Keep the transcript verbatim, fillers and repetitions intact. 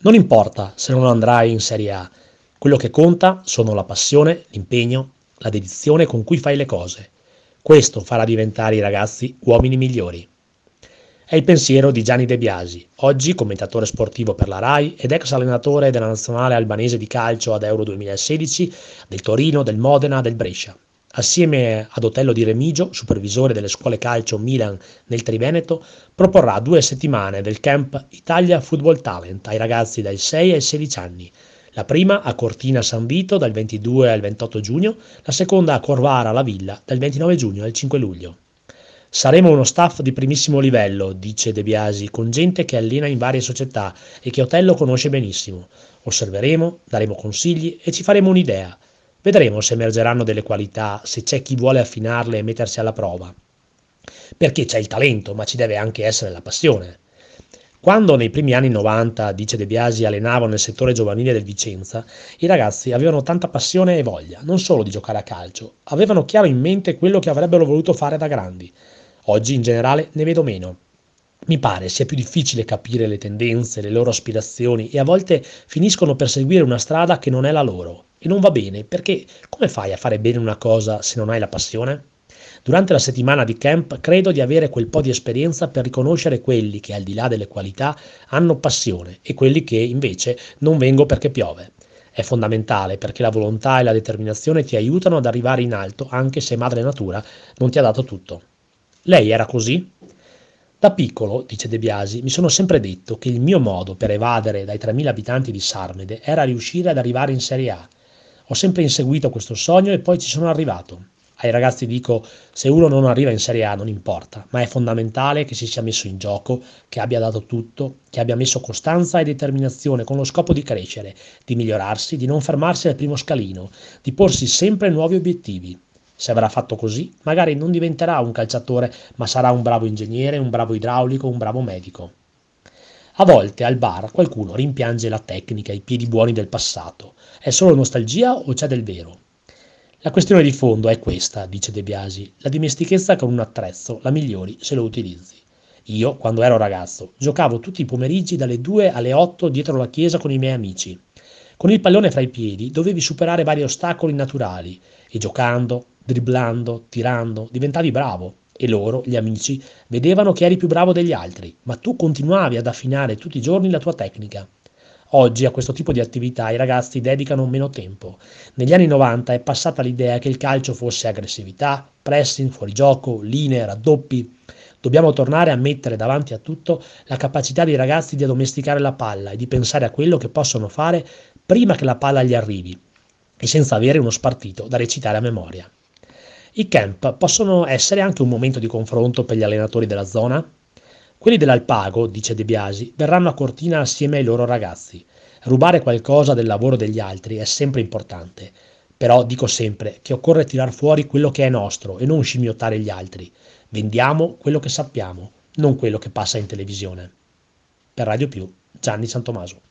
Non importa se non andrai in Serie A, quello che conta sono la passione, l'impegno, la dedizione con cui fai le cose. Questo farà diventare i ragazzi uomini migliori. È il pensiero di Gianni De Biasi, oggi commentatore sportivo per la Rai ed ex allenatore della nazionale albanese di calcio ad Euro duemilasedici, del Torino, del Modena, del Brescia. Assieme ad Otello Di Remigio, supervisore delle scuole calcio Milan nel Triveneto, proporrà due settimane del camp Italia Football Talent ai ragazzi dai sei ai sedici anni. La prima a Cortina San Vito dal ventidue al ventotto giugno, la seconda a Corvara alla Villa dal ventinove giugno al cinque luglio. Saremo uno staff di primissimo livello, dice De Biasi, con gente che allena in varie società e che Otello conosce benissimo. Osserveremo, daremo consigli e ci faremo un'idea. Vedremo se emergeranno delle qualità, se c'è chi vuole affinarle e mettersi alla prova. Perché c'è il talento, ma ci deve anche essere la passione. Quando nei primi anni novanta, dice De Biasi, allenavo nel settore giovanile del Vicenza, i ragazzi avevano tanta passione e voglia, non solo di giocare a calcio, avevano chiaro in mente quello che avrebbero voluto fare da grandi. Oggi in generale ne vedo meno. Mi pare sia più difficile capire le tendenze, le loro aspirazioni e a volte finiscono per seguire una strada che non è la loro. E non va bene, perché come fai a fare bene una cosa se non hai la passione? Durante la settimana di camp credo di avere quel po' di esperienza per riconoscere quelli che al di là delle qualità hanno passione e quelli che invece non vengo perché piove. È fondamentale perché la volontà e la determinazione ti aiutano ad arrivare in alto anche se madre natura non ti ha dato tutto. Lei era così? Da piccolo, dice De Biasi, mi sono sempre detto che il mio modo per evadere dai tremila abitanti di Sarmede era riuscire ad arrivare in Serie A. Ho sempre inseguito questo sogno e poi ci sono arrivato. Ai ragazzi dico, se uno non arriva in Serie A non importa, ma è fondamentale che si sia messo in gioco, che abbia dato tutto, che abbia messo costanza e determinazione con lo scopo di crescere, di migliorarsi, di non fermarsi al primo scalino, di porsi sempre nuovi obiettivi. Se avrà fatto così, magari non diventerà un calciatore, ma sarà un bravo ingegnere, un bravo idraulico, un bravo medico. A volte al bar qualcuno rimpiange la tecnica, i piedi buoni del passato. È solo nostalgia o c'è del vero? La questione di fondo è questa, dice De Biasi, la dimestichezza con un attrezzo la migliori se lo utilizzi. Io, quando ero ragazzo, giocavo tutti i pomeriggi dalle due alle otto dietro la chiesa con i miei amici. Con il pallone fra i piedi dovevi superare vari ostacoli naturali e giocando, dribblando, tirando, diventavi bravo. E loro, gli amici, vedevano che eri più bravo degli altri, ma tu continuavi ad affinare tutti i giorni la tua tecnica. Oggi a questo tipo di attività i ragazzi dedicano meno tempo. Negli anni novanta è passata l'idea che il calcio fosse aggressività, pressing, fuorigioco, linee, raddoppi. Dobbiamo tornare a mettere davanti a tutto la capacità dei ragazzi di addomesticare la palla e di pensare a quello che possono fare prima che la palla gli arrivi e senza avere uno spartito da recitare a memoria. I camp possono essere anche un momento di confronto per gli allenatori della zona? Quelli dell'Alpago, dice De Biasi, verranno a Cortina assieme ai loro ragazzi. Rubare qualcosa del lavoro degli altri è sempre importante, però dico sempre che occorre tirar fuori quello che è nostro e non scimmiottare gli altri. Vendiamo quello che sappiamo, non quello che passa in televisione. Per Radio Più, Gianni Santomaso.